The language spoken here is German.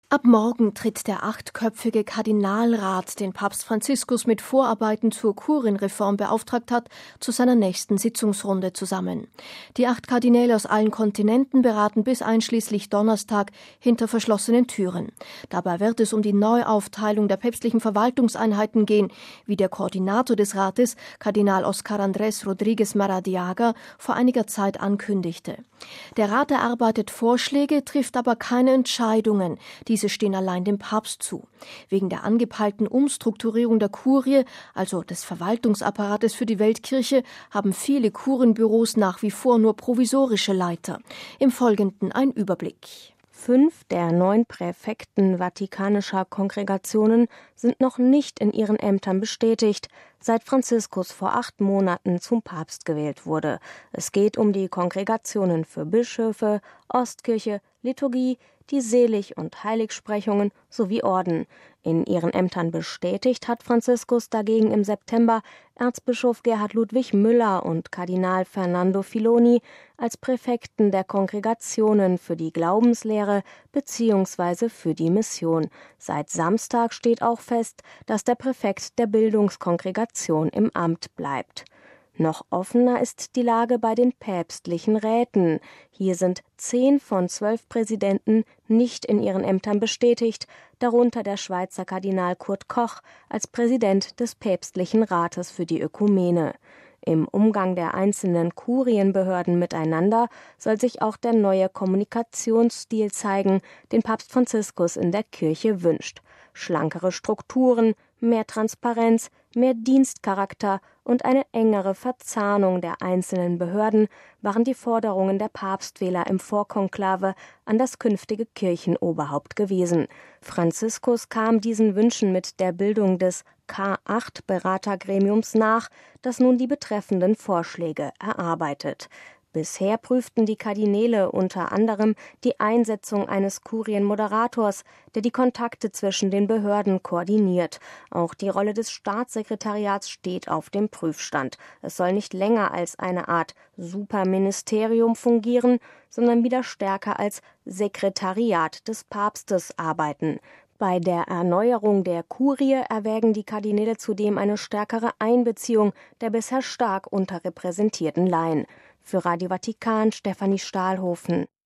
Ab morgen tritt der 8-köpfige Kardinalrat, den Papst Franziskus mit Vorarbeiten zur Kurienreform beauftragt hat, zu seiner nächsten Sitzungsrunde zusammen. Die 8 Kardinäle aus allen Kontinenten beraten bis einschließlich Donnerstag hinter verschlossenen Türen. Dabei wird es um die Neuaufteilung der päpstlichen Verwaltungseinheiten gehen, wie der Koordinator des Rates, Kardinal Óscar Andrés Rodríguez Maradiaga, vor einiger Zeit ankündigte. Der Rat erarbeitet Vorschläge, trifft aber keine Entscheidungen. Diese stehen allein dem Papst zu. Wegen der angepeilten Umstrukturierung der Kurie, also des Verwaltungsapparates für die Weltkirche, haben viele Kurienbüros nach wie vor nur provisorische Leiter. Im Folgenden ein Überblick. 5 der 9 Präfekten vatikanischer Kongregationen sind noch nicht in ihren Ämtern bestätigt, seit Franziskus vor 8 Monaten zum Papst gewählt wurde. Es geht um die Kongregationen für Bischöfe, Ostkirche, Liturgie, die Selig- und Heiligsprechungen sowie Orden. In ihren Ämtern bestätigt hat Franziskus dagegen im September Erzbischof Gerhard Ludwig Müller und Kardinal Fernando Filoni als Präfekten der Kongregationen für die Glaubenslehre bzw. für die Mission. Seit Samstag steht auch fest, dass der Präfekt der Bildungskongregation im Amt bleibt. Noch offener ist die Lage bei den päpstlichen Räten. Hier sind 10 von 12 Präsidenten nicht in ihren Ämtern bestätigt, darunter der Schweizer Kardinal Kurt Koch als Präsident des päpstlichen Rates für die Ökumene. Im Umgang der einzelnen Kurienbehörden miteinander soll sich auch der neue Kommunikationsstil zeigen, den Papst Franziskus in der Kirche wünscht. Schlankere Strukturen, mehr Transparenz, mehr Dienstcharakter und eine engere Verzahnung der einzelnen Behörden waren die Forderungen der Papstwähler im Vorkonklave an das künftige Kirchenoberhaupt gewesen. Franziskus kam diesen Wünschen mit der Bildung des K8-Beratergremiums nach, das nun die betreffenden Vorschläge erarbeitet. Bisher prüften die Kardinäle unter anderem die Einsetzung eines Kurienmoderators, der die Kontakte zwischen den Behörden koordiniert. Auch die Rolle des Staatssekretariats steht auf dem Prüfstand. Es soll nicht länger als eine Art Superministerium fungieren, sondern wieder stärker als Sekretariat des Papstes arbeiten. Bei der Erneuerung der Kurie erwägen die Kardinäle zudem eine stärkere Einbeziehung der bisher stark unterrepräsentierten Laien. Für Radio Vatikan Stefanie Stahlhofen.